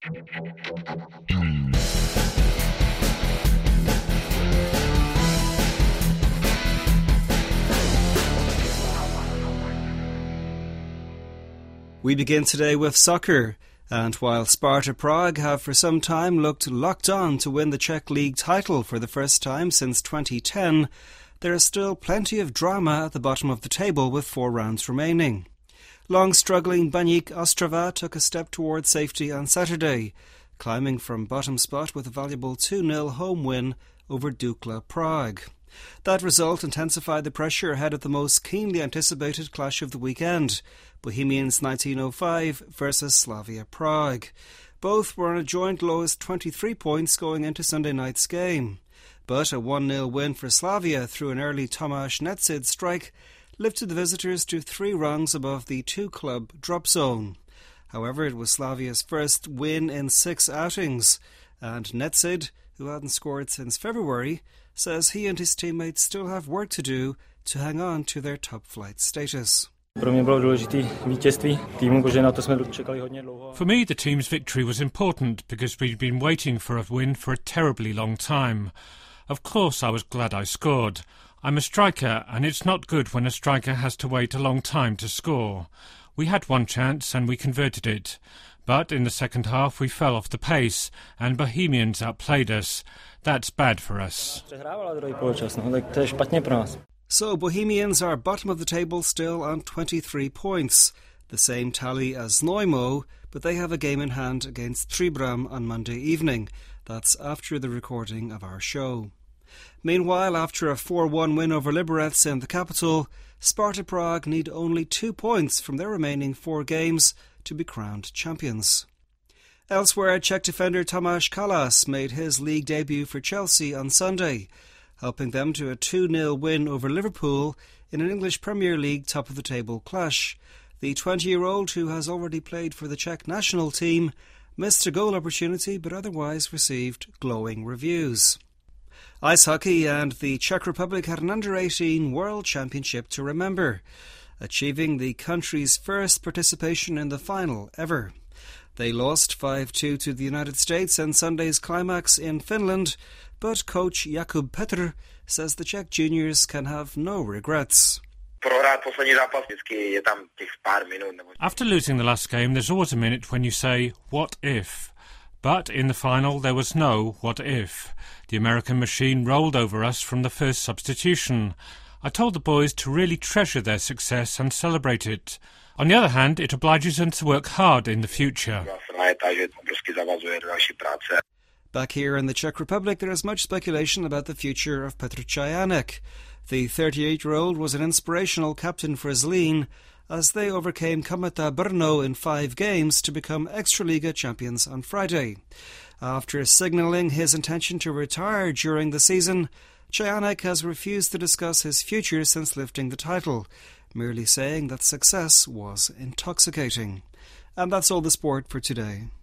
We begin today with soccer, and while Sparta Prague have for some time looked locked on to win the Czech League title for the first time since 2010, there is still plenty of drama at the bottom of the table with 4 rounds remaining. Long-struggling Baník Ostrava took a step towards safety on Saturday, climbing from bottom spot with a valuable 2-0 home win over Dukla Prague. That result intensified the pressure ahead of the most keenly anticipated clash of the weekend, Bohemians 1905 versus Slavia Prague. Both were on a joint lowest 23 points going into Sunday night's game. But a 1-0 win for Slavia through an early Tomáš Netsid strike lifted the visitors to 3 rungs above the 2-club drop zone. However, it was Slavia's first win in 6 outings, and Netsid, who hadn't scored since February, says he and his teammates still have work to do to hang on to their top-flight status. For me, the team's victory was important because we'd been waiting for a win for a terribly long time. Of course, I was glad I scored. I'm a striker, and it's not good when a striker has to wait a long time to score. We had one chance and we converted it. But in the second half we fell off the pace and Bohemians outplayed us. That's bad for us. So Bohemians are bottom of the table still on 23 points, the same tally as Neumo, but they have a game in hand against Příbram on Monday evening. That's after the recording of our show. Meanwhile, after a 4-1 win over Liberec in the capital, Sparta Prague need only 2 points from their remaining 4 games to be crowned champions. Elsewhere, Czech defender Tomáš Kalas made his league debut for Chelsea on Sunday, helping them to a 2-0 win over Liverpool in an English Premier League top-of-the-table clash. The 20-year-old, who has already played for the Czech national team, missed a goal opportunity but otherwise received glowing reviews. Ice hockey and the Czech Republic had an under-18 World Championship to remember, achieving the country's first participation in the final ever. They lost 5-2 to the United States in Sunday's climax in Finland, but coach Jakub Petr says the Czech juniors can have no regrets. After losing the last game, there's always a minute when you say, what if? But in the final, there was no what if. The American machine rolled over us from the first substitution. I told the boys to really treasure their success and celebrate it. On the other hand, it obliges them to work hard in the future. Back here in the Czech Republic, there is much speculation about the future of Petr Čajánek. The 38-year-old was an inspirational captain for Zlín as they overcame Kometa Brno in 5 games to become Extraliga champions on Friday. After signalling his intention to retire during the season, Čajánek has refused to discuss his future since lifting the title, merely saying that success was intoxicating. And that's all the sport for today.